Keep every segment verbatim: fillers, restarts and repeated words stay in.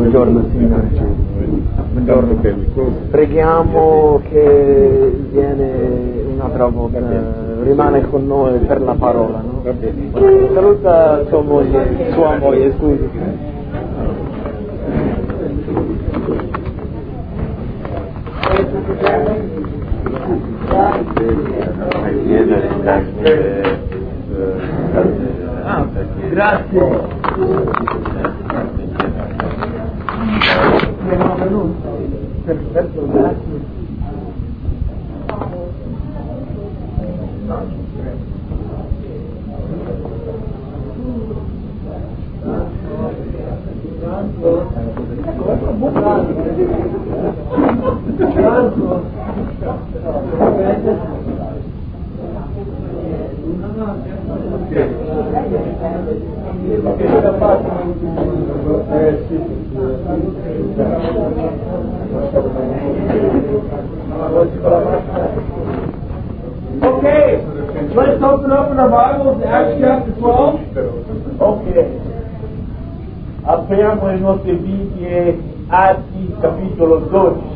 Buongiorno Signore. Buongiorno. Preghiamo che viene un'altra volta, rimane con noi per la parola, no? Saluta sua moglie, sua moglie, scusi. Ah, grazie. Perfetto, grazie. Okay, let's open up in our Bibles to Acts chapter twelve. Ok, apriamo le nostre Bibbie, Atti capitolo dodici.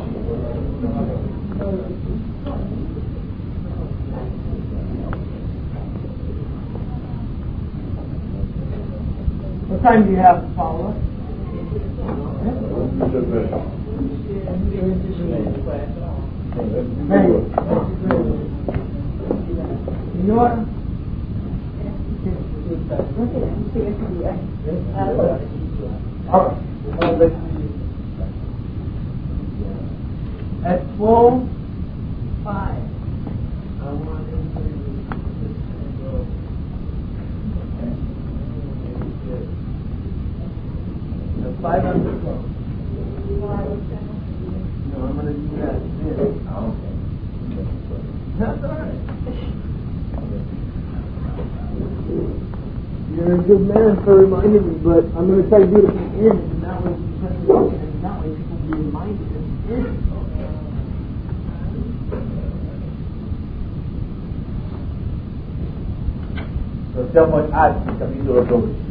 What time do you have to follow us? Signora? All right. At twelve five, I want to the five hundred twelve. No, I'm going to do that. Okay. That's all right. You're a good man for reminding me, but I'm going to try to do it at the end, and that way you can look, and that way people will be reminded at the end. So siamo in Atti capitolo dodici.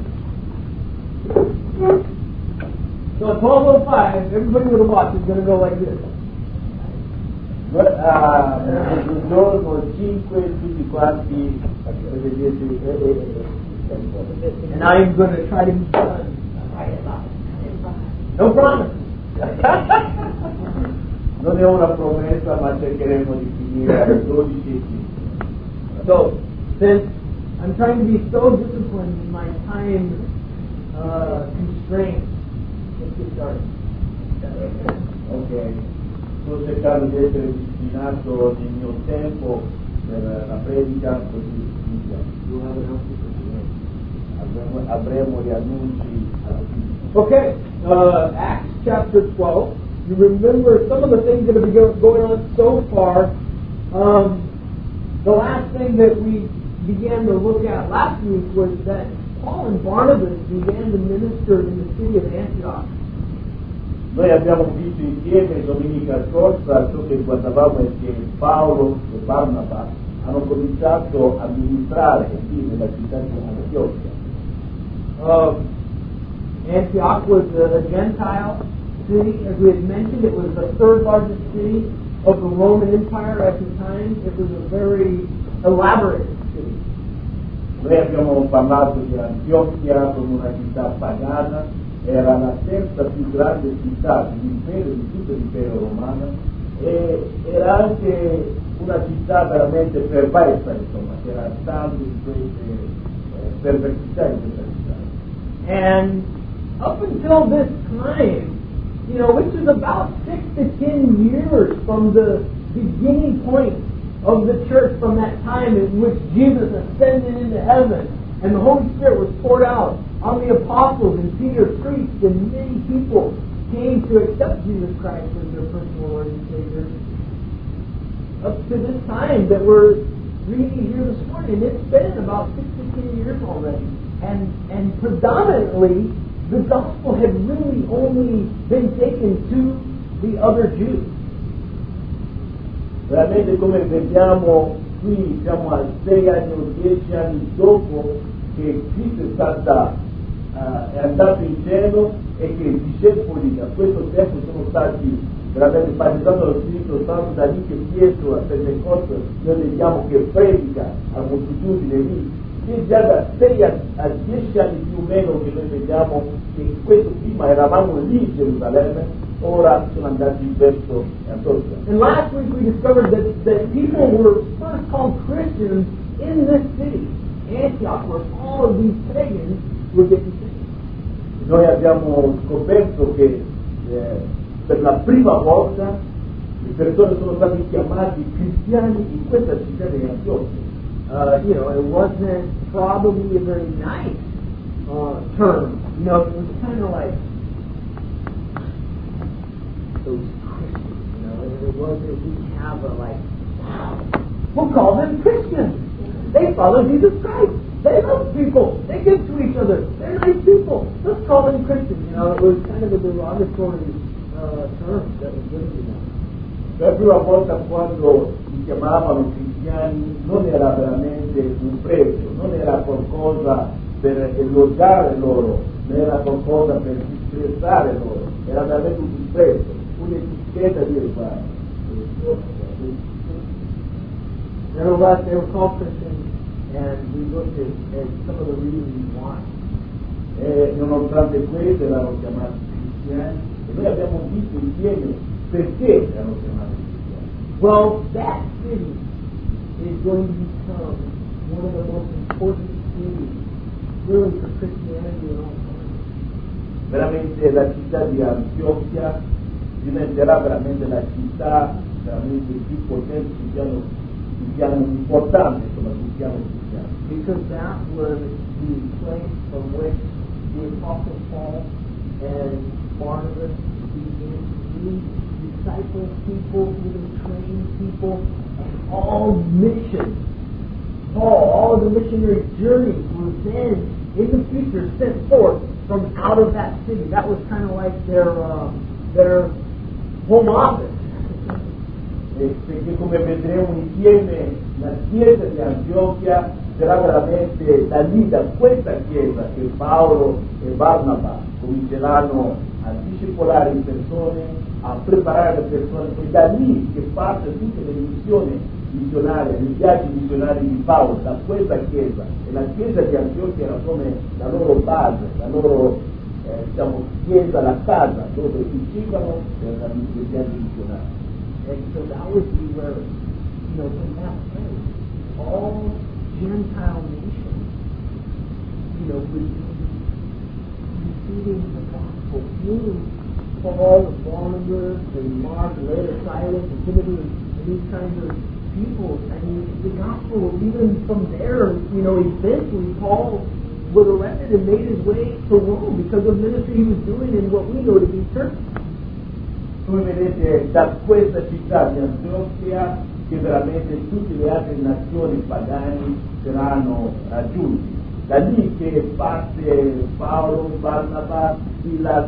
So at twelve oh five, everybody with a watch is going to go like this. Un giorno cinque tutti quanti and I'm going to try to be done. No promise. Non è una promessa, ma cercheremo di finire alle dodici e cinque. So, since I'm trying to be so disciplined in my time uh, constraints, let's get started. Ok, sto cercando di essere disciplinato nel mio tempo per la predica, così iniziamo. Avremo gli annunci alla fine. Okay, uh, Acts chapter twelve. You remember some of the things that have been go- going on so far. Um, the last thing that we began to look at last week was that Paul and Barnabas began to minister in the city of Antioch. Noi abbiamo visto insieme domenica scorsa ciò che guardavamo è che Paolo e Barnaba hanno cominciato a ministrare qui nella città di Antiochia. Um, Antioch was a, a Gentile city. As we had mentioned, it was the third largest city of the Roman Empire at the time. It was a very elaborate city. Noi abbiamo parlato di Antiochia come una città pagana, era la terza più grande città dell'impero, di tutto l'impero romano, e era anche una città veramente perversa, insomma, che era stato di queste eh, perversità in questa città. And up until this time, you know, which is about six to ten years from the beginning point of the church, from that time in which Jesus ascended into heaven and the Holy Spirit was poured out on the apostles and Peter preached and many people came to accept Jesus Christ as their personal Lord and Savior. Up to this time that we're reading here this morning, it's been about six to ten years already. And, and predominantly, the gospel had really only been taken to the other Jews. Veramente come vediamo qui siamo a sei anni o dieci anni dopo che Cristo è stata uh, è andato in cielo e che i discepoli a questo tempo sono stati veramente battezzati dallo Spirito Santo, da lì che Pietro a Pentecoste noi vediamo che predica a moltitudine lì, che già da sei a dieci anni più o meno che noi vediamo che questo prima eravamo lì in Gerusalemme, ora sono andati verso Antiochia. And last week we discovered that, that people were first called Christians in this city, Antioch, where all of these pagans were getting saved. Noi abbiamo scoperto che eh, per la prima volta le persone sono stati chiamati cristiani in questa città di Antiochia. Uh, you know, it wasn't probably a very nice uh, term. You know, it was kind of like those Christians, you know, and it wasn't, we have a like, wow, we'll call them Christians. They follow Jesus Christ. They love people. They give to each other. They're nice people. Let's call them Christians. You know, it was kind of a derogatory uh, term that was given to them. La prima volta quando li chiamavano cristiani non era veramente un prezzo, non era qualcosa per elogiare loro, non era qualcosa per disprezzare loro, era veramente un disprezzo, un'etichetta di riguardo. Nevertheless, they were called Christians, and we looked at, at some of the reasons why. E nonostante questo erano chiamati cristiani, e noi abbiamo visto insieme perché erano chiamati cristiani. Well, that city is going to become one of the most important cities, really, for Christianity in all time. Veramente la città di Antiochia diventerà veramente la città veramente più potente sul piano, sul piano importante, insomma, sul piano cristiano. Because that was the place from which the Apostle Paul and Barnabas began to disciple people, even train people, and all missions. Paul, all of the missionary journeys were then, in the future, sent forth from out of that city. That was kind of like their uh, their home office. E perché come vedremo insieme la chiesa di Antiochia sarà veramente da lì, da questa chiesa, che Paolo e Barnaba cominceranno a discepolare le persone, a preparare le persone, e da lì che parte tutte le missioni missionarie, i viaggi missionari di Paolo, da questa chiesa. E la chiesa di Antiochia era come la loro base, la loro eh, diciamo, chiesa, la casa dove uscivano per i viaggi missionari. And so that would be where, you know, from that place, all Gentile nations, you know, would be receiving the gospel through Paul and Barnabas and Mark and later Silas and Timothy and, and these kinds of people. I mean, the gospel, even from there, you know, eventually Paul was arrested and made his way to Rome because of the ministry he was doing in what we know to be Turkey. Come vedete, da questa città di Antiochia che veramente tutte le altre nazioni pagane saranno raggiunti. Da lì che parte Paolo, Barnaba, Silas,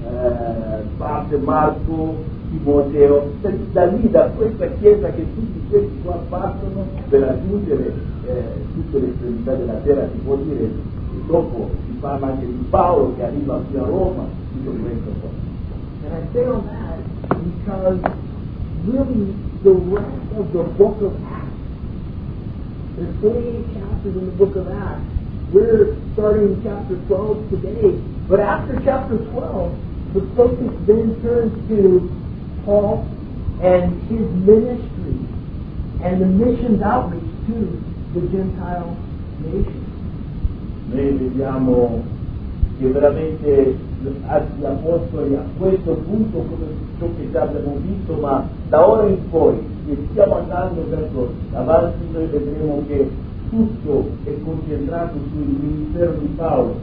eh, parte Marco, Timoteo, da lì, da questa chiesa che tutti questi qua partono per raggiungere eh, tutte le estremità della terra, si può dire, e dopo si parla anche di Paolo che arriva qui a Roma, tutto questo qua. And I say all that because really the rest of the book of Acts, there's forty-eight chapters in the book of Acts. We're starting chapter twelve today, but after chapter twelve, the focus then turns to Paul and his ministry and the missions outreach to the Gentile nations. Noi vediamo che veramente gli apostoli a questo punto, come ciò che già abbiamo visto, ma da ora in poi che stiamo andando verso avanti, noi vedremo che tutto è concentrato sul ministero di Paolo.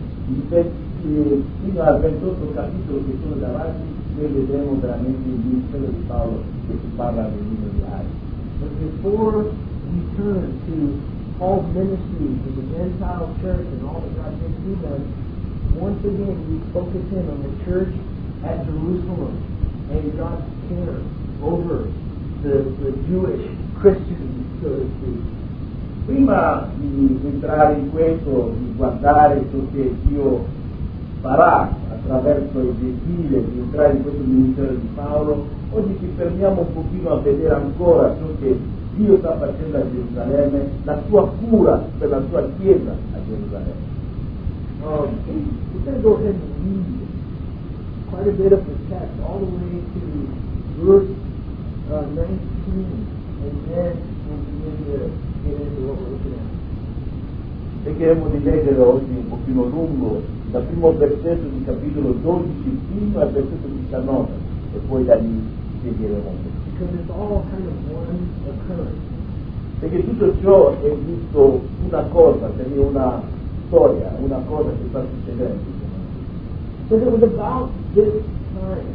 Fino al ventotto capitolo che sono davanti, noi vedremo veramente il ministero di Paolo che si parla nel libro di Atti. But before we turn to Paul's ministry to the Gentile church and all that God did through them, once again we focus in on the church at Jerusalem and God's care over the, the Jewish Christians, so to speak. Prima di entrare in questo, di guardare ciò che Dio farà attraverso il gentile di entrare in questo ministero di Paolo, oggi ci fermiamo un pochino a vedere ancora ciò che Dio sta facendo a Gerusalemme, la sua cura per la sua chiesa a Gerusalemme. Um, we're going to go ahead and read quite a bit of the text all the way to verse uh, nineteen, and then we'll begin to get into what we're looking at. Cercheremo di leggere oggi un pochino lungo, dal primo versetto di capitolo dodici fino al versetto diciannove, e poi da lì spiegheremo. Because it's all kind of one occurrence. Perché tutto ciò è giusto una cosa, quindi una storia, una cosa che sta succedendo. Because it was about this time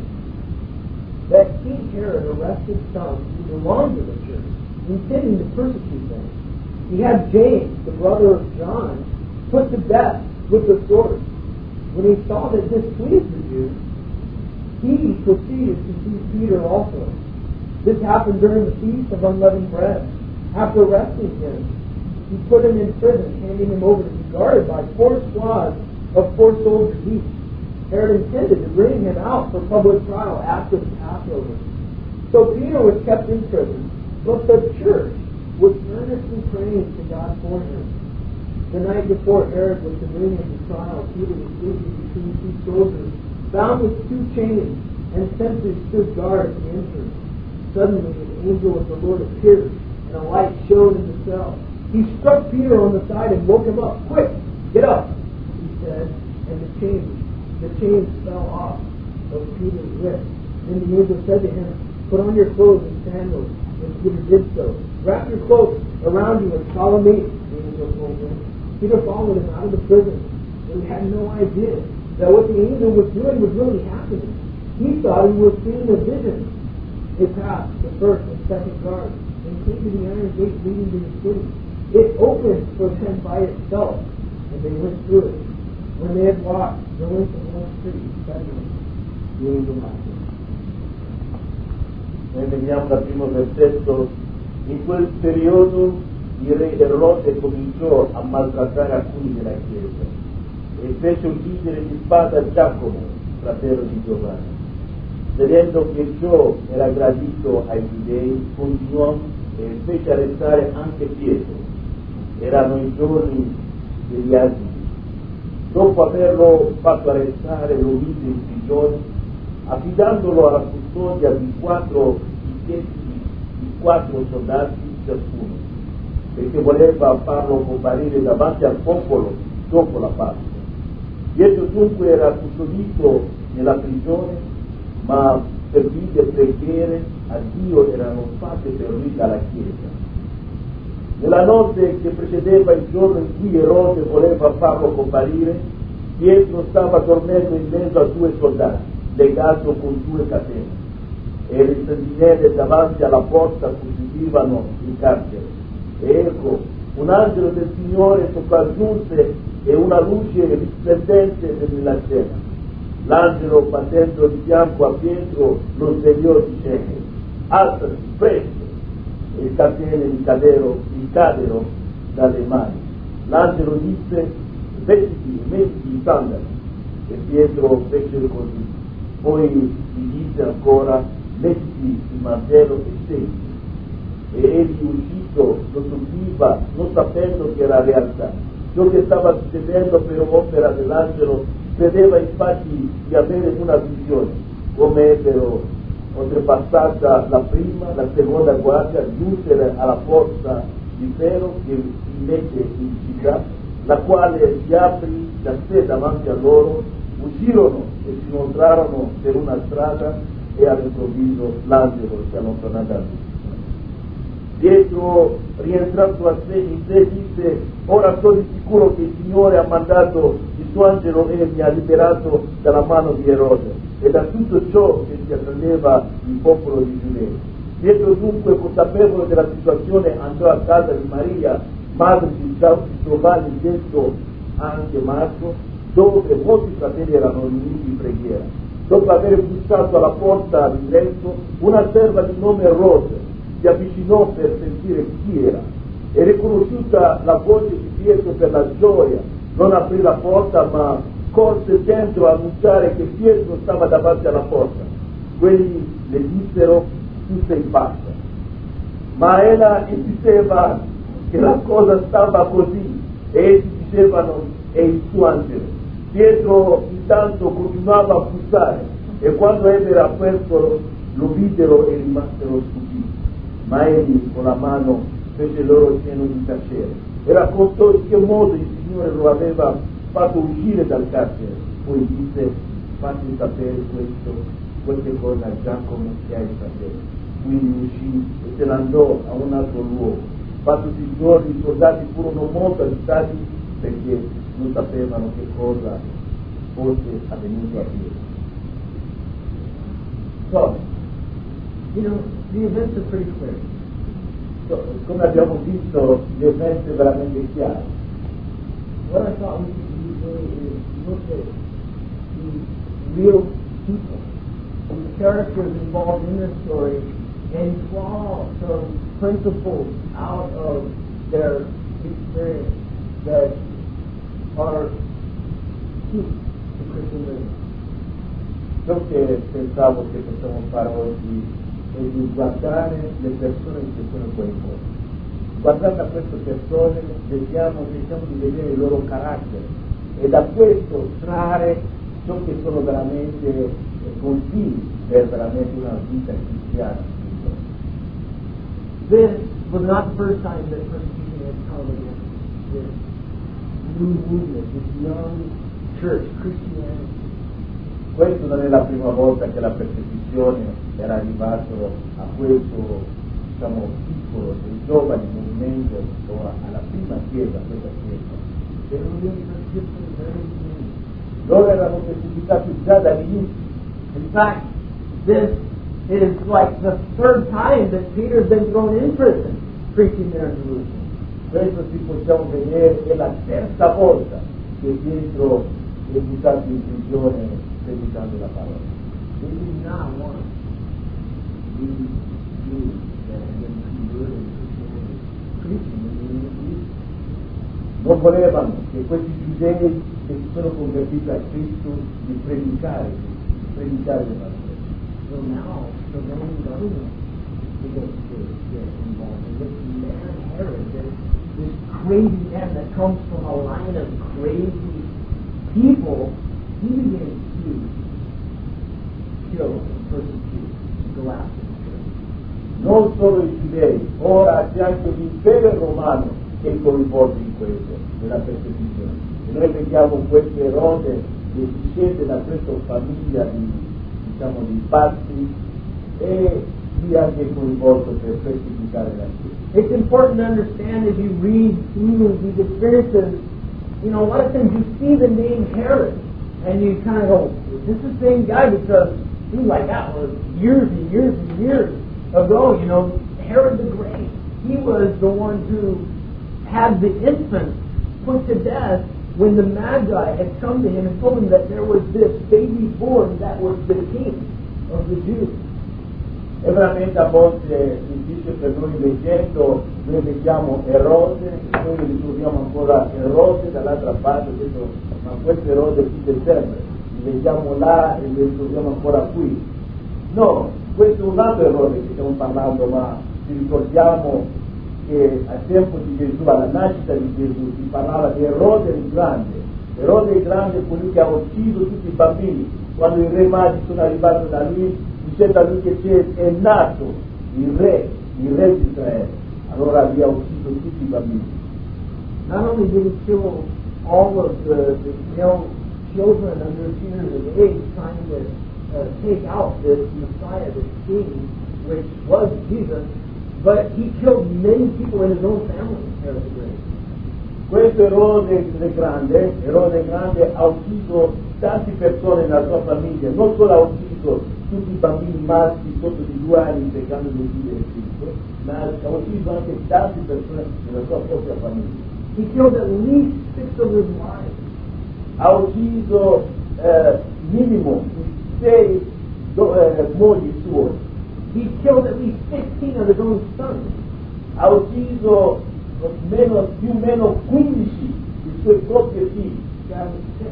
that King Herod arrested some who belonged to the church, intending to persecute them. He had James, the brother of John, put to death with the sword. When he saw that this pleased the Jews, he proceeded to seize Peter also. This happened during the Feast of Unleavened Bread. After arresting him, he put him in prison, handing him over to be guarded by four squads of four soldiers each. Herod intended to bring him out for public trial after the Passover. So Peter was kept in prison, but the church was earnestly praying to God for him. The night before Herod was to bring him to trial, Peter was sleeping between two soldiers, bound with two chains, and sentries stood guard at the entrance. Suddenly an angel of the Lord appeared, and a light shone in the cell. He struck Peter on the side and woke him up. "Quick, get up," he said, and the chains, the chains fell off of Peter's wrists. Then the angel said to him, "Put on your clothes and sandals." And Peter did so. "Wrap your cloak around you and follow me," the angel told him. Peter followed him out of the prison, but he had no idea that what the angel was doing was really happening. He thought he was seeing a vision. They passed the first and second guard and came to the iron gate leading to the city. It opened for them by itself, and they went through it. When they had walked the length of one street, suddenly the angel left them. Noi veniamo dal primo versetto. In quel periodo il re Erode cominciò a maltrattare alcuni della chiesa e fece uccidere di spada Giacomo, fratello di Giovanni. Vedendo che ciò era gradito ai giudei, continuò e fece arrestare anche Pietro. Erano i giorni degli asili. Dopo averlo fatto arrestare, lo mise in prigione, affidandolo alla custodia di quattro di quattro soldati ciascuno, perché voleva farlo comparire davanti al popolo dopo la Pasqua. Pietro dunque era custodito nella prigione, ma per vite e preghiere a Dio erano fatte per lui dalla Chiesa. Nella notte che precedeva il giorno in cui Erode voleva farlo comparire, Pietro stava dormendo in mezzo a due soldati, legato con due catene, e le sentinelle davanti alla porta custodivano il carcere. E ecco, un angelo del Signore sopraggiunse e una luce risplendente nella scena. L'angelo, battendo di fianco a Pietro, lo svegliò dicendo: "Alzati, presto!" E le catene gli cadero, gli cadero dalle mani. L'angelo disse: "Vestiti, mettiti i sandali." E Pietro fece così. Poi gli disse ancora: "Mettiti il mantello e segui." E egli, uscito, lo seguiva, non sapendo che era realtà. Ciò che stava succedendo per opera dell'angelo credeva infatti di avere una visione, come ebbero oltrepassata la prima, la seconda guardia, giunsero alla porta di ferro che invece indicava, la quale si aprì da sé davanti a loro, uscirono e si inoltrarono per una strada e all'improvviso l'angelo si allontanò da lui. Pietro, rientrato a sé, in sé disse: "Ora sono sicuro che il Signore ha mandato il suo angelo e mi ha liberato dalla mano di Erode e da tutto ciò che si attendeva il popolo di Giudea." Pietro dunque, consapevole della situazione, andò a casa di Maria, madre di Giovanni, detto anche Marco, dove molti fratelli erano riuniti in preghiera. Dopo aver bussato alla porta d'ingresso, una serva di nome Rode si avvicinò per sentire chi era, e riconosciuta la voce di Pietro per la gioia, non aprì la porta, ma corse dentro a annunciare che Pietro stava davanti alla porta. Quelli le dissero: tu sei pazzo. Ma ella insisteva che la cosa stava così e essi dicevano: è il suo angelo. Pietro intanto continuava a bussare e quando ebbe aperto lo videro e rimasero stupiti. Ma egli con la mano fece loro cenno di tacere e raccontò in che modo il Signore lo aveva fatto uscire dal carcere. Poi disse: fate sapere questo, queste cose a Giacomo e ai fratelli. Quindi uscì e se ne andò a un altro luogo. Passati i giorni, i soldati furono molto agitati perché non sapevano che cosa fosse avvenuto a Pietro. So, you know, the events are pretty clear. So, come abbiamo visto, l'evento è veramente chiaro. What I thought we could do today is look at the real people, the characters involved in this story, and draw some principles out of their experience that are key to Christian living. Ciò che pensavo che possiamo fare oggi è di guardare le persone che sono coinvolte. Guardando a queste persone vediamo, cerchiamo di vedere il loro carattere e da questo trarre ciò che sono veramente consigli per veramente una vita cristiana. This was not the first time that persecution had come against this new movement, this young church, Christianity. Questa non è la prima volta che la persecuzione era arrivata a questo, diciamo, piccolo e giovane movimento o alla prima chiesa, questa chiesa. Loro erano perseguitati già dall'inizio. In fact, this is like the third time that Peter's been thrown in prison preaching there in Jerusalem. Questo si possiamo vedere è la terza volta che Pietro è buttato in prigione predicando la parola. They did not want these Jews that had been converted to Christianity preaching in the name of Jesus. Non volevano che questi giudei che si sono convertiti a Cristo di predicare, di predicare le parole. So now the Roman government begins to get involved. And this man Herod, this, this crazy man that comes from a line of crazy people, he begins to kill and persecute and go after the church. Non solo i giudei, ora c'è anche l'impero romano che è coinvolto in questo, nella persecuzione. E noi vediamo questo Erode che discende da questa famiglia di, diciamo, di pazzi e lui anche coinvolto per perseguitare la Chiesa. It's important to understand as you read through these experiences, you know, a lot of times you see the name Herod, and you kind of go, is this the same guy? Because he like that was years and years and years ago, you know, Herod the Great. He was the one who had the infant put to death when the Magi had come to him and told him that there was this baby born that was the king of the Jews. E veramente a volte difficile per noi leggendo, noi vediamo Erode, noi ritroviamo ancora Erode dall'altra parte, detto, ma questo Erode qui è sempre, li vediamo là e li ritroviamo ancora qui. No, questo è un altro Erode che stiamo parlando, ma ci ricordiamo che al tempo di Gesù, alla nascita di Gesù, si parlava di Erode il Grande. Erode il Grande è colui che ha ucciso tutti i bambini. Quando i re magi sono arrivati da lui, dicendo a lui che c'è, è nato il re, il re di Israele. Allora lui ha ucciso tutti i bambini. Not only did he kill all of the, the male children under two years of age, trying to uh, take out this Messiah, this king, which was Jesus, but he killed many people in his own family, Herod the Great. Questo Erode il Grande, Erode il Grande ha ucciso tante persone nella sua famiglia, non solo ha ucciso tutti i bambini maschi sotto di due anni cercando di uccidere Cristo, ma ha ucciso anche tante persone nella sua propria famiglia. He killed at least six of his wives. Ha ucciso eh, minimo sei do, eh, mogli suoi. He killed at least fifteen of his own sons. Ha ucciso meno, più o meno quindici dei suoi propri figli. God was sick and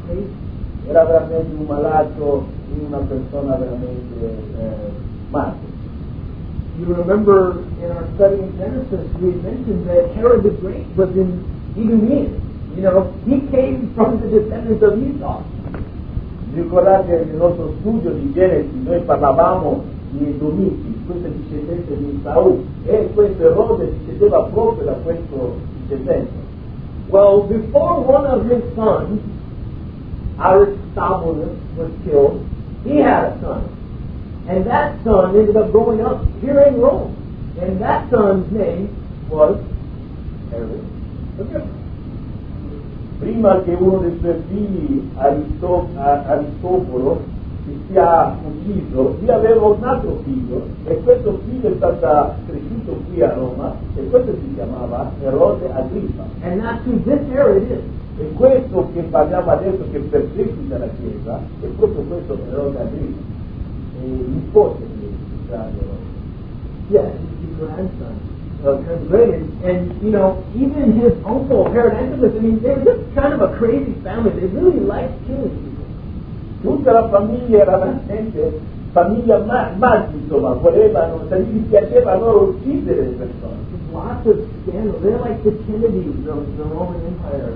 crazy. Era veramente un malato, una persona veramente eh, matta. You remember in our study in Genesis, we mentioned that Herod the Great was in Idumean. You know, he came from the descendants of Esau. Ricordate nel nostro studio di Genesi noi parlavamo di Edomiti, questo è discendente di Saul, e questo Erode discendeva proprio da questo discendente. Well, before one of his sons, Aristobulus, was killed, he had a son. And that son ended up growing up here in Rome. And that son's name was Herod Agrippa. Prima che uno dei suoi figli, Aristo, Aristopolo, si sia ucciso, lui aveva un altro figlio, e questo figlio è stato cresciuto qui a Roma, e questo si chiamava Erode Agrippa. And that's who this Herod is. E questo che parliamo adesso, che perseguita la Chiesa, è proprio questo Erode Agrippa, è nipote di Erode. Yes, he's the grandson of Herod the Great. And, and, you know, even his uncle, Herod Antipas, I mean, they were just kind of a crazy family. They really liked killing people. Tutta la famiglia era veramente famiglia matti, insomma, volevano, gli piaceva loro uccidere le persone. Lots of scandals. They're like the Kennedys of the Roman Empire.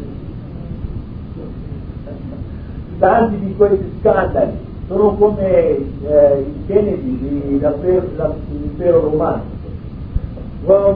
Tanti di questi scandali sono come eh, i Kennedy dell'impero romano. Well,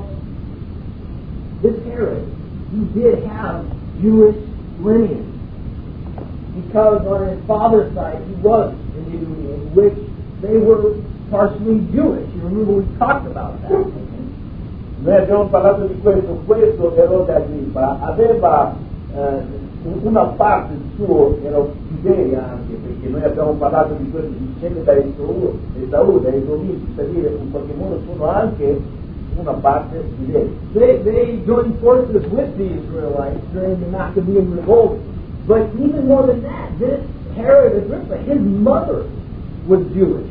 this Herod, he did have Jewish lineage. Because on his father's side, he was in Idumea, in which they were partially Jewish. You remember we talked about that. Noi abbiamo parlato di questo, questo Erode Agrippa aveva eh, una parte suo, erano giudei anche, perché noi abbiamo parlato di questo, discende da Esaù, dai Edomiti, per dire in qualche modo sono anche una parte giudei. They, they joined forces with the Israelites during the Maccabean revolt. But even more than that, this Herod Agrippa, his mother was Jewish.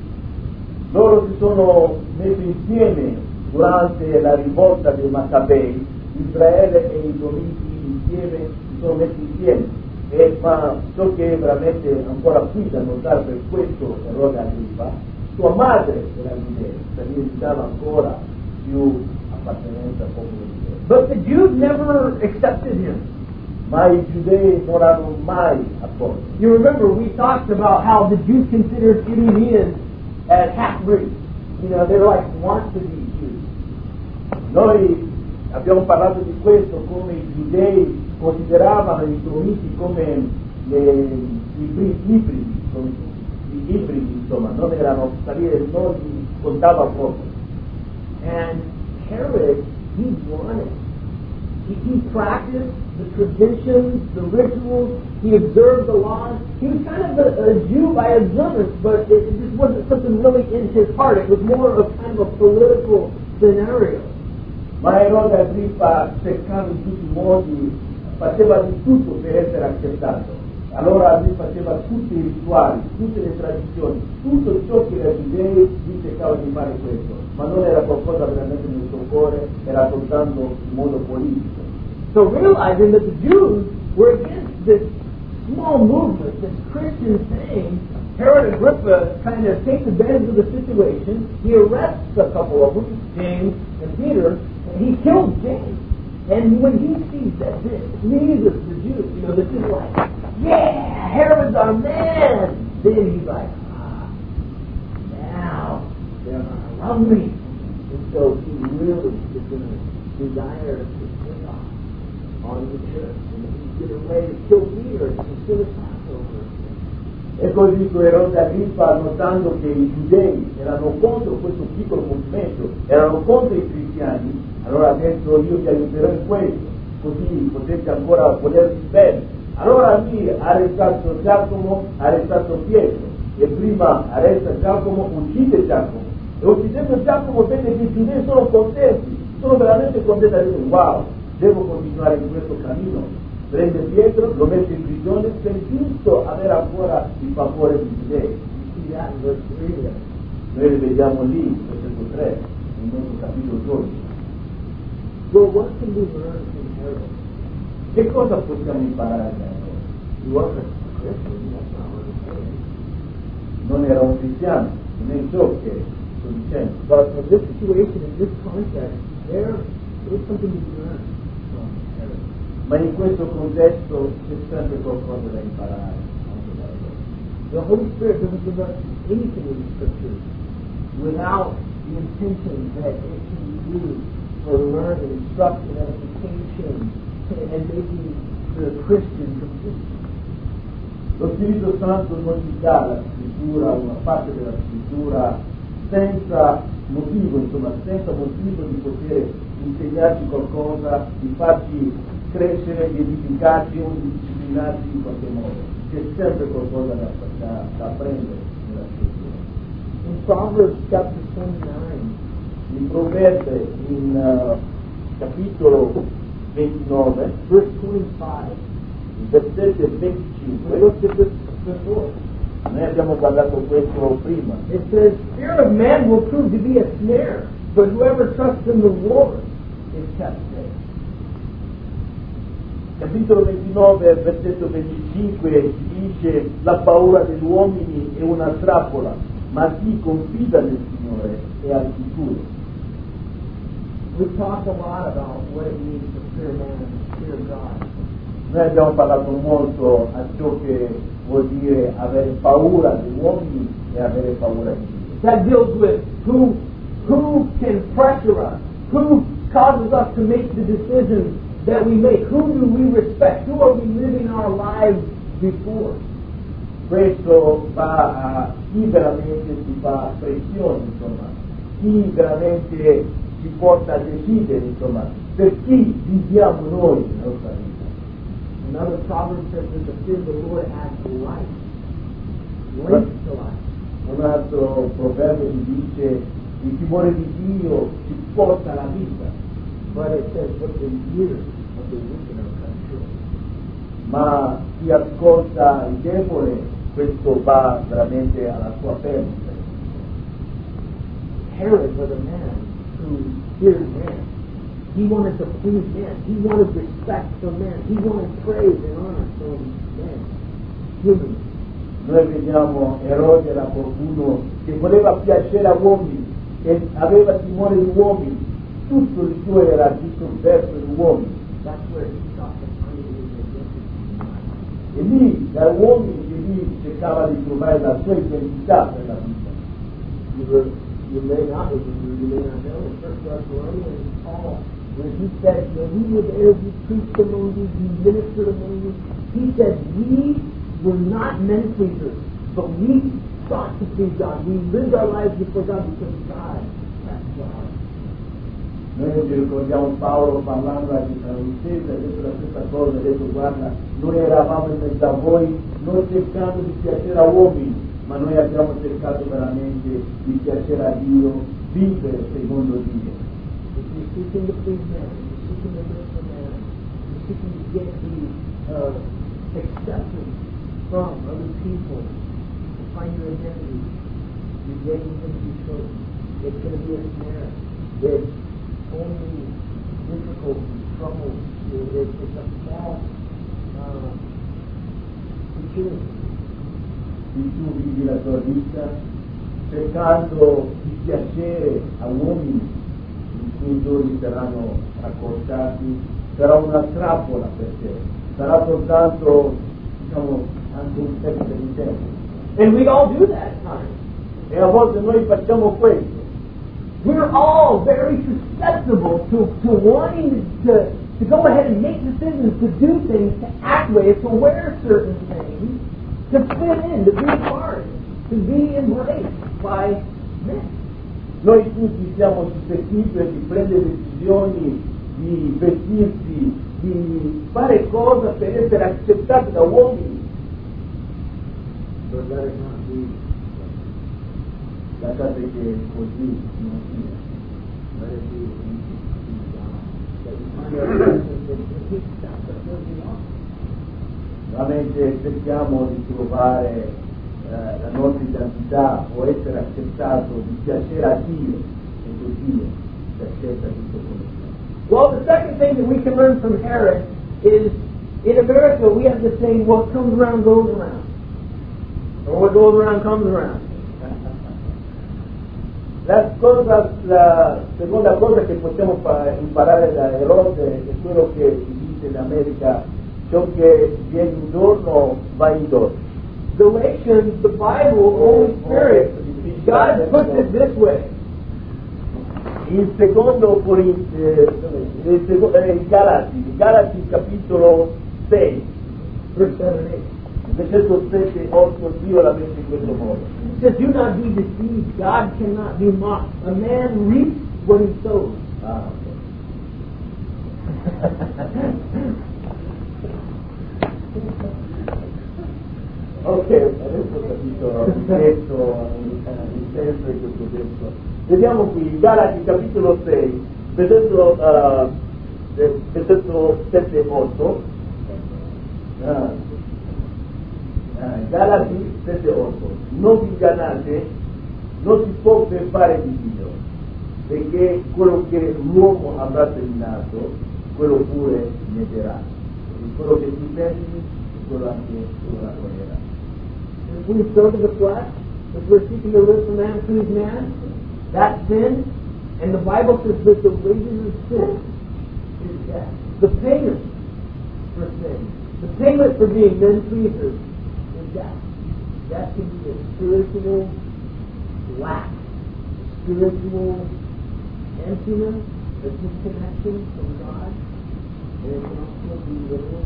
Loro si sono messi insieme durante la rivolta dei Maccabei, Israele e i Domiti insieme si sono messi insieme. E, ma ciò che è veramente ancora qui da notare per questo Erode Agrippa, sua madre era giudea, perché gli dava ancora più appartenenza al popolo giudeo. But the Jews never accepted him. Ma i giudei non l'hanno mai accolto. You remember we talked about how the Jews considered Idumeans as half-breeds. You know, they were like want-to-be Jews. Noi abbiamo parlato di questo, come i giudei consideravano i Domiti come le, i ibridi, come gli ibridi, insomma, non erano, salire, non li contava proprio. And Herod, he wanted. He, he practiced the traditions, the rituals, he observed the laws. He was kind of a, a Jew by observance, but it, it just wasn't something really in his heart. It was more of kind of a political scenario. Ma Erode Agrippa, cercando in tutti i modi, faceva di tutto per essere accettato. Allora lui faceva tutti i rituali, tutte le tradizioni, tutto ciò che era giudei, lui cercava di fare questo, ma non era qualcosa veramente nel suo cuore, era soltanto in modo politico. So realizing that the Jews were against this small movement, this Christian thing, Herod Agrippa kind of takes advantage of the situation. He arrests a couple of them, James and Peter, and he kills James. And when he sees that this pleases the Jews, you know, this is like, yeah, Herod's our man. Then he's like, ah, now they're going to love me. And so he really is going to desire to take off on the church. And he's getting ready to kill Peter and consider Passover. E così Erode Agrippa, notando che i giudei erano contro questo piccolo movimento, erano contro i cristiani, allora ha detto io vi aiuterò in questo, così potete ancora volervi bene. Allora lì ha arrestato Giacomo, ha arrestato Pietro, e prima arresta Giacomo, uccide Giacomo. E uccidendo Giacomo vede che i giudei sono contenti, sono veramente contenti a dire wow, devo continuare in questo cammino. Prende Pietro, lo mette in prigione per giusto avere ancora il favore di giudei. Noi li vediamo lì, versetto tre, nel nostro capitolo dodici. Well, what can we learn from Herod? Che cosa possiamo imparare da Erode? He wasn't a Christian, that's not what he's saying. Non era un cristiano, non è ciò che sto dicendo. But in this situation, in this context, there is something to be learned from Herod. Ma in questo contesto c'è sempre qualcosa da imparare anche da loro. The Holy Spirit doesn't give us anything in the Scriptures without the intention that it can be used for learning, instruction, edification, and making the Christian complete. Lo Spirito Santo non ci dà la scrittura, una parte della scrittura, senza motivo, insomma, senza motivo di poter insegnarci qualcosa, di farci crescere, di edificarci o di disciplinarci in qualche modo. C'è sempre qualcosa da, da, da apprendere nella scrittura. In Proverbs chapter twenty-nine, in Proverbi, in uh, capitolo ventinove, verse twenty-five, il versetto venticinque, we looked at this before. Noi abbiamo guardato questo prima. It says, fear of man will prove to be a snare, but whoever trusts in the Lord is kept safe. Capitolo ventinove, versetto venticinque, ci dice: la paura degli uomini è una trappola, ma chi confida nel Signore è al sicuro. We talked a lot about what it means to fear man and fear God. Noi abbiamo parlato molto a ciò che vuol dire avere paura degli uomini e avere paura di Dio. That deals with who who can pressure us, who causes us to make the decisions that we make, who do we respect, who are we living our lives before. Questo va a chi veramente si fa pressione, insomma, chi veramente ci porta a decidere, insomma, per chi viviamo noi nella nostra vita. Another proverb says that the fear of the Lord adds life. Life to life. Un altro proverbio ci dice: il timore di Dio ci porta alla vita. But it says, but the years of the wicked are cut short. Ma chi ascolta il debole, questo va veramente alla sua perdita. Herod was a man who feared man. He wanted to please man. He wanted respect from man. He wanted praise and honor from man. Human. Noi vediamo Erode era qualcuno che voleva piacere a uomini, che aveva timore di uomini, tutto il suo era tutto verso gli uomini. That's where he sought to find his identity. E lì, da uomini, che lì cercava di trovare la sua identità per la vita. You, were, you may not remember, you may not know, in First Thessalonians, Paul, when he said, when we were there, we preached among you, we ministered among you, he said, we were not men pleasers, but we sought to please God. We lived our lives before God because God has God. Noi ci ricordiamo Paolo parlando a Tessalonicesi, ha detto la stessa cosa, ha detto: guarda, noi eravamo in mezzo a voi non cercando di piacere a uomini, ma noi abbiamo cercato veramente di piacere a Dio, vivere secondo Dio. If you're seeking to please man, you're seeking to live for man, you're seeking to get the uh, acceptance from other people, to find your identity, you're getting going to be chosen. It's going to be a snare. It's only difficulty, trouble. It's, it's a false uh, security. Se tu vivi la tua vita cercando di piacere a uomini, i tuoi giorni saranno accorciati, sarà una trappola per te, sarà soltanto, diciamo, anche un pezzo di tempo. And we all do that at times. E a volte noi facciamo questo. We're all very susceptible to, to wanting to, to go ahead and make decisions, to do things, to act ways, to wear certain things, to fit in, to be part, to be embraced by men. Noi tutti siamo suscettibili di prendere decisioni, di vestirsi, di fare cose per essere accettati da uomini. But let it not be. Lasciate che così non sia. Let it be in God. That we find ourselves in His stuff that we are. Veramente cerchiamo di trovare eh, la nostra identità o essere accettato, di piacere a Dio, e così si accetta tutto quello. Well, the second thing that we can learn from Herod is In America, we have the saying, what comes around goes around. Or what goes around comes around. La, cosa, la seconda cosa che possiamo fa, imparare da Erode è quello che dice in America, ciò che viene intorno va intorno. Galatians, the Bible, Holy Spirit, God puts it this way. In secondo Corinzi, eh, eh, Galati, Galati capitolo sei, versetto sette otto, Dio la mette in questo modo. It says, do not be deceived, God cannot be mocked. A man reaps what he sows. Ah, ok, adesso ho capito il testo, il senso di questo testo. Vediamo qui, Galati capitolo sei, versetto, uh, versetto sette otto. Ah. Ah, Galati sette otto. Non vi ingannate, non si può beffare di Dio, perché quello che l'uomo avrà seminato, quello pure metterà. E quello che tu semini, quello anche lo raccoglierà. When you sow to the flesh, if we're seeking to live for man, please man, that's sin. And the Bible says that the wages of sin is death. The payment for sin, the payment for being men pleasers is death. Death can be a spiritual lack, spiritual emptiness, a disconnection from God, and it can also be literal.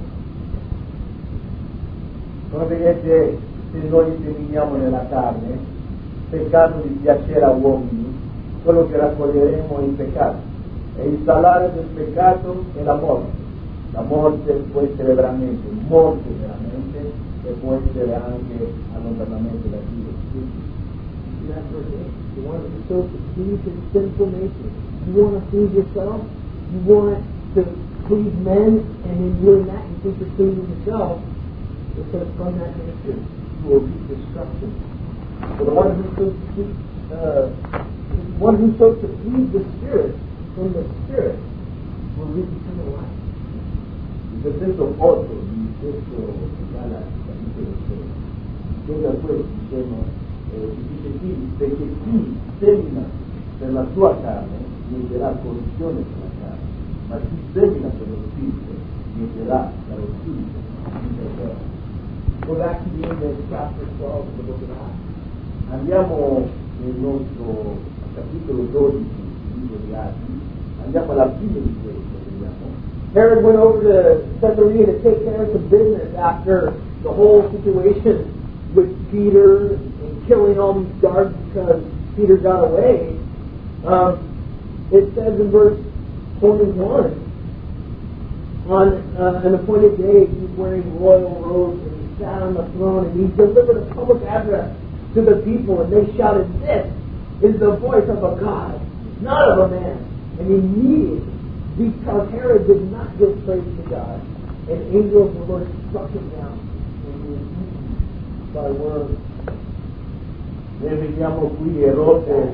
Come vedete, se noi seminiamo nella carne, peccato di piacere a uomini, quello che raccoglieremo è il peccato. E il salario del peccato è la morte. La morte può essere veramente morte veramente e può essere anche allontanamento da Dio. That's verse eight. You want to sow to please his sinful nature. You want to please yourself. You want to please men, and in doing that, you think you're pleasing yourself. It says from that nature you will reap destruction. For the one who sows to please, uh, one who sows to please the Spirit from the Spirit will reap eternal life. Il versetto otto di questo Galati capitolo sei spiega questo, diciamo, eh, dice qui, perché chi semina per la sua carne mieterà corruzione per la carne, ma chi semina per lo Spirito mieterà dallo Spirito vita eterna. Go back to the end of chapter twelve of the book of Acts. Andiamo nel nostro capitolo dodici del libro di Atti, andiamo alla fine di questo, vediamo. Herod went over to Caesarea to take care of some business after the whole situation with Peter and killing all these guards because Peter got away. Um, it says in verse twenty-one, on uh, an appointed day he's wearing royal robes and he sat on the throne and he delivered a public address to the people and they shouted, "This is the voice of a God, not of a man." And immediately, because Herod did not give praise to God, an angel of the Lord struck him down and he was eaten by worms. Noi vediamo qui Erode,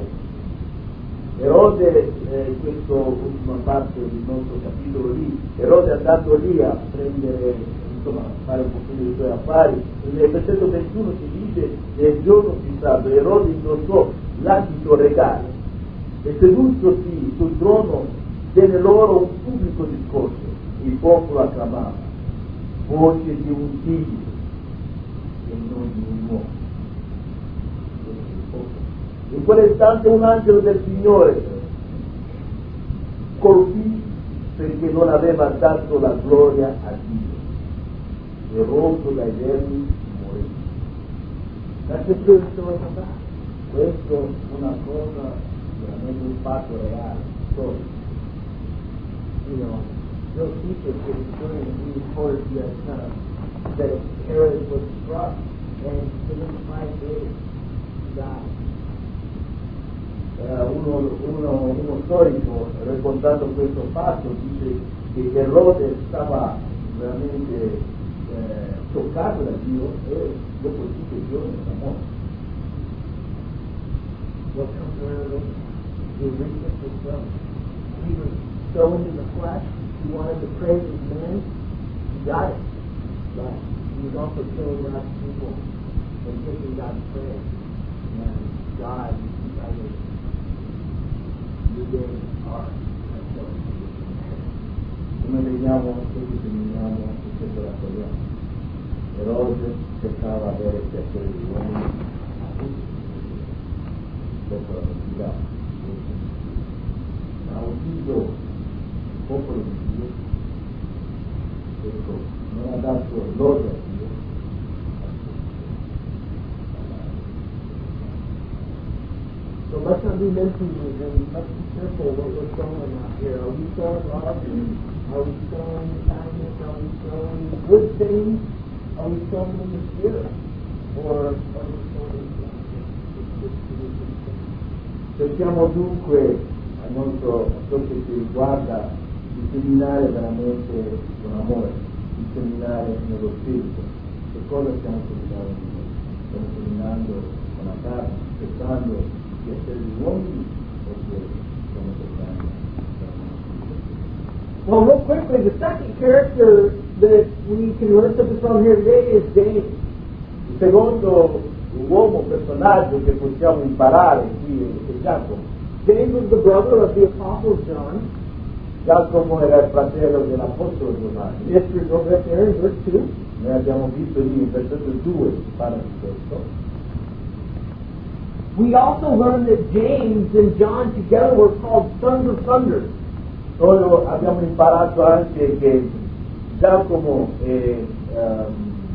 Erode, eh, questa ultima parte del nostro capitolo lì, Erode è andato lì a prendere, insomma, a fare un pochino dei suoi affari. Nel versetto ventuno si dice, nel giorno fissato Erode indossò l'abito regale e sedutosi sul trono tenne loro un pubblico discorso, il popolo acclamava, voce di un figlio e non di un uomo. In quell'istante un angelo del Signore colpì perché non aveva dato la gloria a Dio e rotto dai vermi morì. That's the true story of that. Questo è una cosa veramente un fatto reale, storico. You know, Josephus was doing he reported that uh, that Herod was struck and within five days he died. Uh, uno, uno, uno storico raccontando questo fatto dice che Erode stava veramente eh, toccato da Dio e dopo cinque giorni era morto. What comes around him? He reached it himself. He was so into the flesh, he wanted to praise his man, he got it. but he was also killing God's people and taking God's prayer. And God decided to give our come vediamo anche che terminiamo anche questa storia. Erode cercava avere il piacere di uomini dopo la vita, ma ha ucciso il popolo di Dio, ecco, non ha dato lode a Dio. So let's not be mentioning and let's be careful what we're showing out here. Are we showing love? Are we showing kindness? Are we showing good things? Are we showing in the Spirit? Or are we showing Cerchiamo dunque a, nostro, a ciò che ci riguarda di seminare veramente con amore, di seminare nello spirito. Che cosa stiamo seminando noi? Stiamo seminando con la carne, cercando di essere gli uomini oppure stiamo cercando di Well, real quickly, the second character that we can learn something from here today is James. Il secondo uomo, personaggio che possiamo imparare qui è Giacomo. James was the brother of the Apostle John. Giacomo era il fratello dell'Apostolo Giovanni. History goes right there in verse two. Noi abbiamo visto lì in versetto due si parla di questo. We also learned that James and John together were called sons of thunder. Noi abbiamo imparato anche che Giacomo e, um,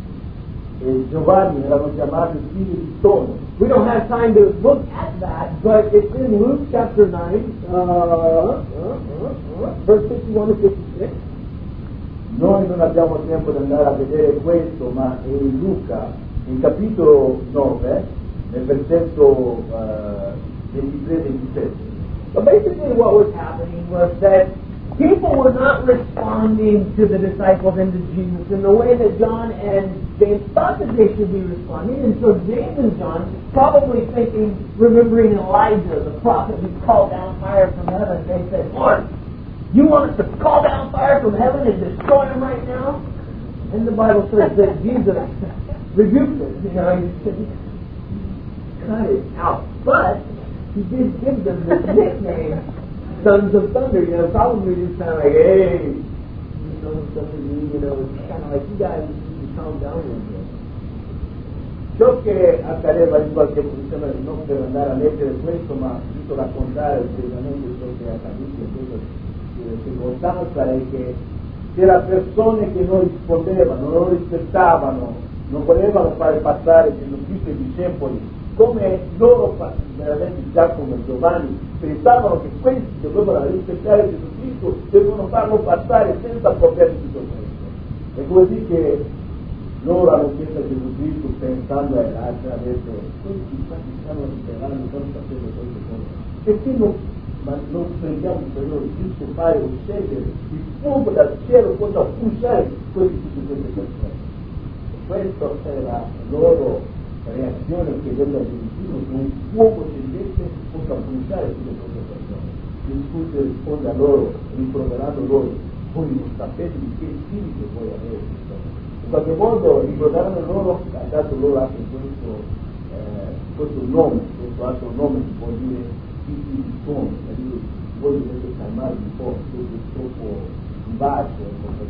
e Giovanni erano chiamati figli di Tono. We don't have time to look at that, but it's in Luke chapter nine, uh, uh, uh, uh, verse fifty-one to fifty-six. Noi non abbiamo tempo di andare a vedere questo, ma è in Luca, in capitolo nove, nel versetto uh, ventitré ventisette. But basically what was happening was that people were not responding to the disciples and to Jesus in the way that John and James thought that they should be responding. And so James and John, probably thinking, remembering Elijah, the prophet who called down fire from heaven, they said, Lord, you want us to call down fire from heaven and destroy them right now? And the Bible says that Jesus rebuked them. You know, he said, cut it out. But he did give them this nickname, Sons of Thunder. You know, probably just kind of like, hey, you know, you know, it's kind of like, you guys need to calm down a little bit. Ciò che accadeva in qualche posizione, non per andare a leggere questo, ma giusto raccontare brevemente ciò che è accaduto in questa circostanza, è che c'erano persone che non rispondevano, non lo rispettavano, non volevano fare passare Gesù Cristo ai discepoli, come loro, veramente Giacomo e Giovanni, pensavano che questi dovevano rispettare Gesù Cristo, dovevano farlo passare senza problemi di tutto questo. È così che loro hanno chiesto a Gesù Cristo, pensando ai altri, ha detto, questi infatti stanno rivelando, stanno facendo queste cose. Perché non, ma non prendiamo per loro giusto fare o scendere il fuoco dal cielo, poi a bruciare questi, tutte queste persone. E questo era loro reazione che della Gesù che un fuoco scendesse possa bruciare tutte queste persone. Gesù risponde a loro, rimproverando loro, voi non sapete di che spirito voi avete. In qualche modo ricordarono loro, ha dato loro anche questo, eh, questo nome, questo altro nome che vuol dire figli di suono, voi dovete calmarvi un po', siete troppo vivaci.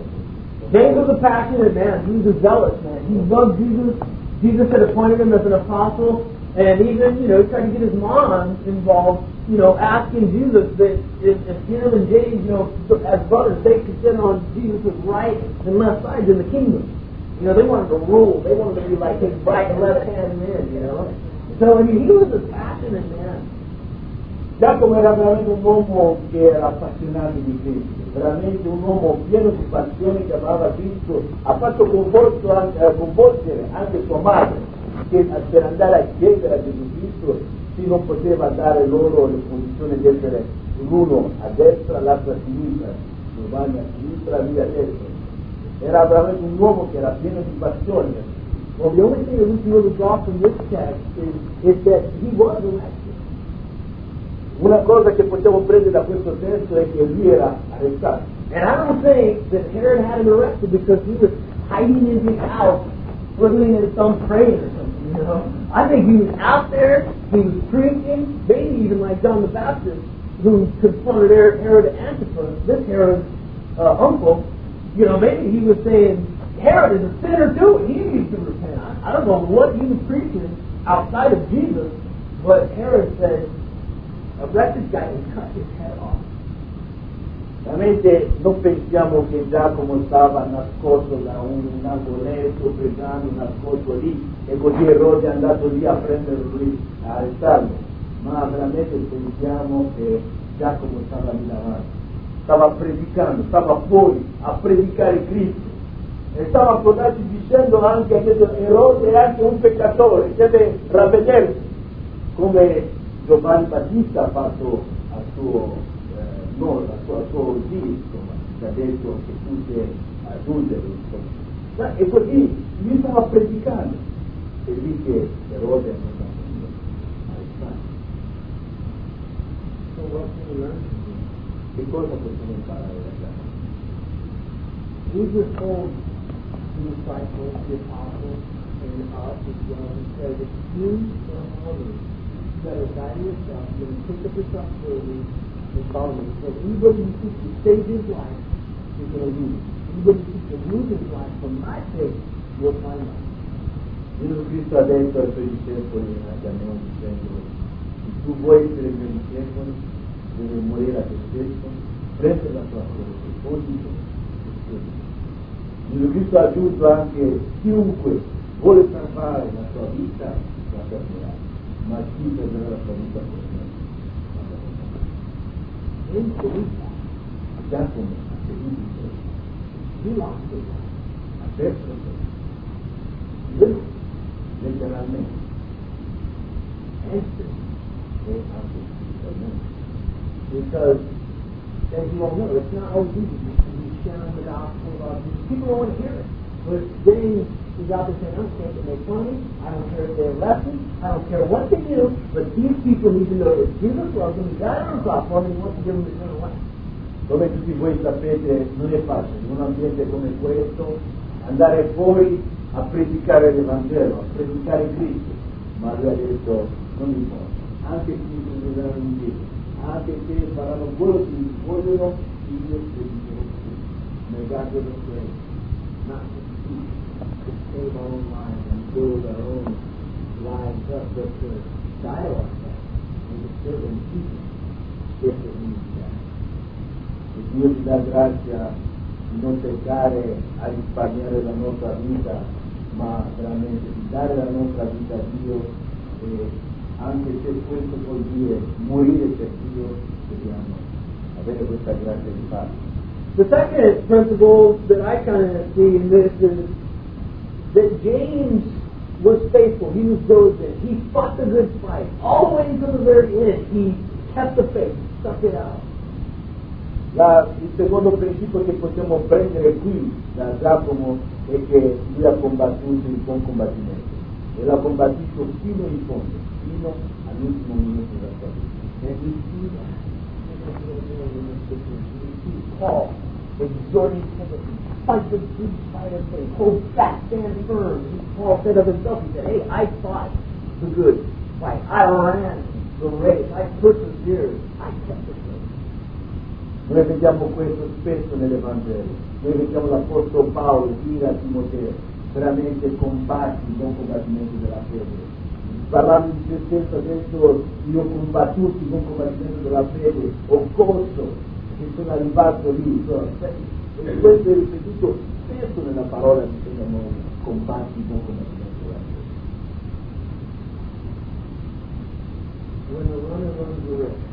James was a passionate man. He was a zealous man. He loved Jesus. Jesus had appointed him as an apostle, and even, you know, tried to get his mom involved, you know, asking Jesus that if, if him and James, you know, as brothers, they could sit on Jesus' right and left sides in the kingdom. You know, they wanted to rule. They wanted to be like his right and left hand men, you know. So, I mean, he was a passionate man. Giacomo era veramente un uomo che era appassionato di Cristo, veramente un uomo pieno di passione che amava Cristo, ha fatto coinvolgere anche sua madre, che per andare a chiedere a Gesù Cristo si non poteva dare loro le condizioni di essere l'uno a destra, l'altro a sinistra, Giovanni a sinistra, lui a destra. Era veramente un uomo che era pieno di passione. Well, the only thing that we can really draw from this text is, is that he was elected. Una cosa che possiamo prendere da questo testo è che lui era arrestato. And I don't think that Herod had him arrested because he was hiding in his house, twiddling his thumb praying or something, you know. I think he was out there, he was preaching, maybe even like John the Baptist, who confronted Herod Antipas, this Herod's uh, uncle. You know, maybe he was saying, Herod is a sinner too, he needs to repent. I, I don't know what he was preaching outside of Jesus, but Herod said, a wretched guy will cut his head off. Veramente non pensiamo che Giacomo stava nascosto da un, un angoletto, pregando, nascosto lì, e così Erode è andato lì a prenderlo lì, a arrestarlo, ma veramente pensiamo che Giacomo stava lì davanti, stava predicando, stava fuori a predicare Cristo, e stava approdato dicendo anche che Erode è anche un peccatore, deve ravvedersi, come Giovanni Battista ha fatto al suo no, la sua, sua zio, insomma, ci ha detto che tu sei adultero, insomma. E così lui stava predicando, e lì che Erode è andato a arrestare. So what can we learn? Che cosa possiamo imparare da Giacomo? Jesus told the disciples, the apostles, and us as well, he said, if you are holy, you better die to yourself, you're going to pick up yourself slowly, and follow me. So anybody who seeks to save his life is going to lose. Anybody who seeks to lose his life for my sake will find life. Gesù Cristo ha detto ai suoi discepoli, anche a noi, dicendo, se tu vuoi essere i miei discepoli, devi morire a te stesso, prendere la tua croce, ogni giorno. Gesù Cristo ha aggiunto anche, chiunque vuole salvare la sua vita, la perderà, ma chi perderà la sua vita per me. Giacomo ha seguito He lost his life. ha perso lui letteralmente Answer. e anche spiritualmente, Because, as you all know, it's not always easy to be sharing the gospel about Jesus. People don't want to hear it. But James is out there saying, I don't care if they make fun of me, I don't care if they arrest me, I don't care what they do, but these people need to know that Jesus loves them, He died on the cross for them, He wants to give them eternal life. come tutti voi sapete non è facile in un ambiente come questo andare fuori a predicare l'Evangelo, a predicare Cristo, ma lui ha detto non importa, anche se mi prenderanno in giro, anche se faranno quello che vogliono, io predicherò Cristo, negando lo stesso, not to save our own lives and build our own lives up, but to die like that and to serve in people if it means that. E Dio ci dà grazia di non cercare a risparmiare la nostra vita, ma veramente di dare la nostra vita a Dio, e anche se questo vuol dire morire per Dio, dobbiamo avere questa grazia di farlo. The second principle that I kind of see in this is that James was faithful. He was diligent. He fought the good fight. All the way until the very end, he kept the faith, stuck it out. La, il secondo principio che possiamo prendere qui da Giacomo è che lui ha combattuto il buon combattimento e l'ha combattuto fino in fondo, fino all'ultimo minuto della sua vita. And we see that. We see Paul exhorting Timothy, fight the good fight of faith, hold fast, stand firm. Paul said of himself, he said, hey, I fought the good fight. I ran the race. I persevered. I kept the faith. Noi vediamo questo spesso nell'Evangelo, noi vediamo l'Apostolo Paolo dire a Timoteo, veramente combatti il buon combattimento della fede. Parlando di se stesso ha detto, io ho combattuto il buon combattimento della fede, ho corso, che sono arrivato lì. E questo è ripetuto spesso nella parola di Dio, noi combatti il buon combattimento della fede. When the runner runs the race,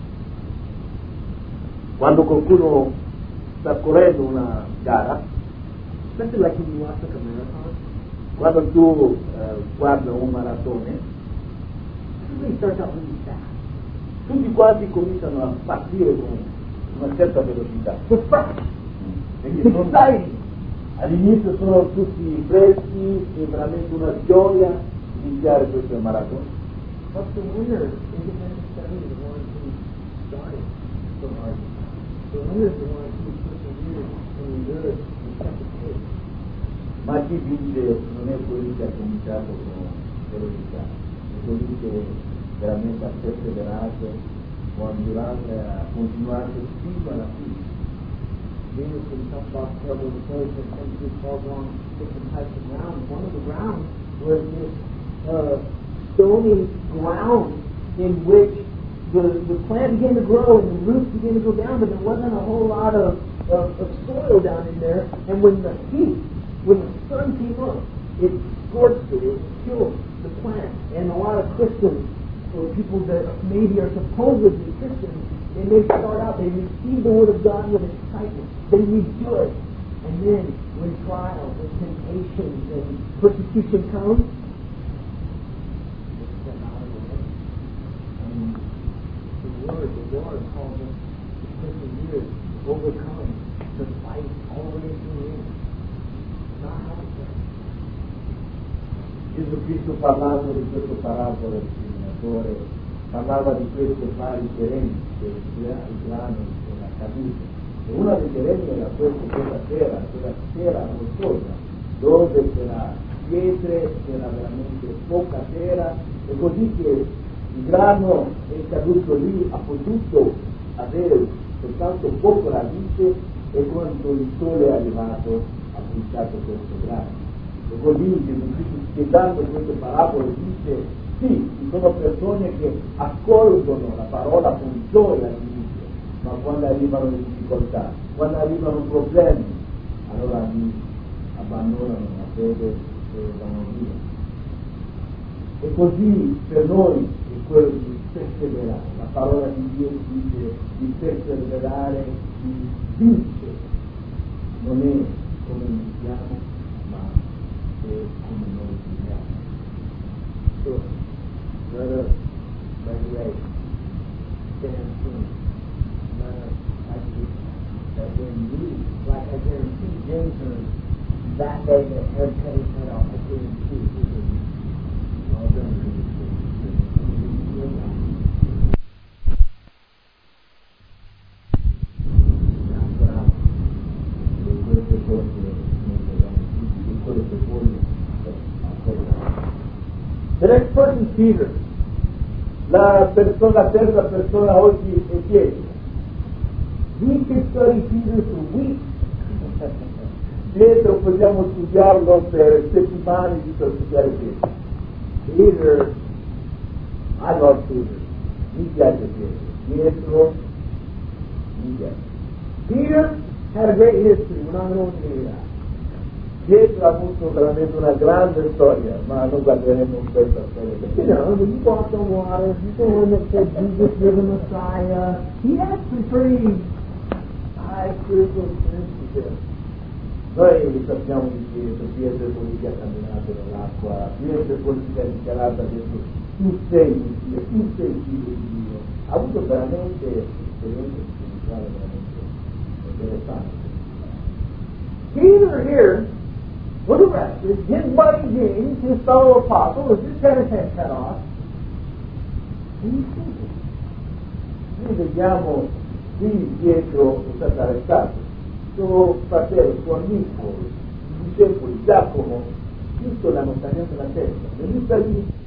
Quando qualcuno sta correndo una gara, especially like when you watch like a marathon, quando tu eh, guardi un maratone, everybody starts out really fast. tutti quanti cominciano a partire con una certa velocità. It's fresh. Quindi It's sono- exciting. all'inizio sono tutti freschi, è veramente una gioia iniziare questo maratone. But the winner isn't necessarily the one who started so hard. The winner is the one who persevered and endured and kept the faith. ma chi dice non è quello che ha cominciato con velocità, è quello che veramente ha perseverato, può andare a continuare fino alla fine. Jesus, when he talks about parable of the sower, says some seed falls on different types of ground. One of the grounds was this uh, stony ground in which the, the plant began to grow and the roots began to go down, but there wasn't a whole lot of, of, of soil down in there. And when the heat, when the sun came up, it scorched it, it killed the plant. And a lot of Christians, or people that maybe are supposedly Christians, they may start out, they receive the Word of God with excitement. They rejoice. And then when trials and temptations and persecution come, they step out of the way. And the Word, the Lord calls us to persevere, to overcome, to fight all the way to the end. Not how to pray. Gesù Cristo parlando di questo parabolo del seminatore, parlava di questi vari terreni, il grano e la caduta. E una dei terreni era questo, quella terra, quella terra rocciosa, dove c'era pietre, c'era veramente poca terra, e così che il grano è caduto lì, ha potuto avere soltanto poco radice, e quando il sole è arrivato ha bruciato questo grano. E così Gesù Cristo, spiegando queste parabole, dice: sì, ci sono persone che accolgono la parola con gioia all'inizio, ma quando arrivano le difficoltà, quando arrivano problemi, allora li abbandonano la fede e vanno via. E così per noi è quello di perseverare. La parola di Dio dice di perseverare, di vincere. Non è come iniziamo, ma è come noi finiamo. So, let us, by the way, stand firm. Let us, I believe, that when we, like I guarantee James heard that day that Herod cut his head off, I guarantee he would be all done with his The next person is Peter. La persona, terza persona oggi è Pietro. We could study Peter for weeks. Pietro possiamo studiarlo per settimane di per studiare Pietro. Peter, I love Peter. Mi piace Pietro. Pietro, mi piace. Peter had a great history. We're not going to do that. Pietro ha avuto veramente una grande storia, ma non guarderemo questa storia. You know, when you walked on water, he's the one that said Jesus is the Messiah. He had some pretty high spiritual experiences. Noi sappiamo di Pietro, Pietro è quello che ha camminato nell'acqua, Pietro è quello che ha dichiarato adesso: tu sei il Dio, tu sei il figlio di Dio. Ha avuto veramente esperienze spirituali veramente interessanti. Peter here was arrested. His buddy James, his fellow apostle, was just had his head cut off. And he's thinking. Noi vediamo qui Pietro è stato arrestato, suo fratello, suo amico, i discepoli, Giacomo, tutto l'hanno tagliato la testa, e lui sta lì